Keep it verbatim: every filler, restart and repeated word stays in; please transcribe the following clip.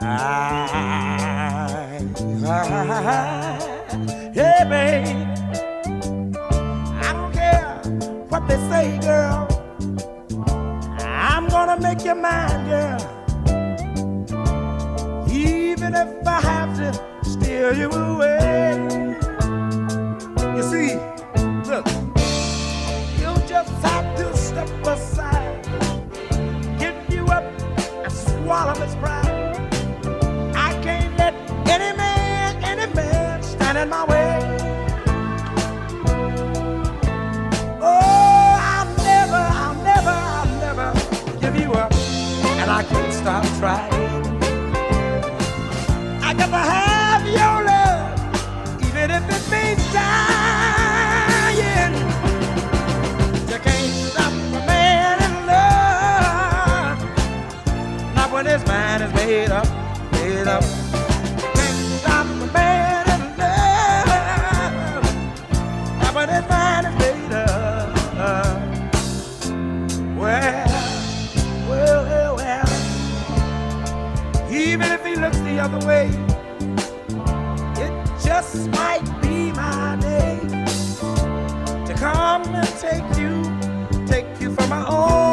I, I, hey, babe, I don't care what they say, girl. I'm gonna make you mine, girl. Even if I have to steal you away. You see, look, you just have to step aside, get you up and swallow this pride. I can't let any man, any man stand in my way. Oh, I'll never, I'll never, I'll never give you up, and I can't stop trying. I got to have your love, even if it means dying. You can't stop a man in love, not when his mind is made up, made up. You can't stop a man in love, not when his mind is made up. Well, well, well, well. Even if he looks the other way, it just might be my day to come and take you, take you from my own.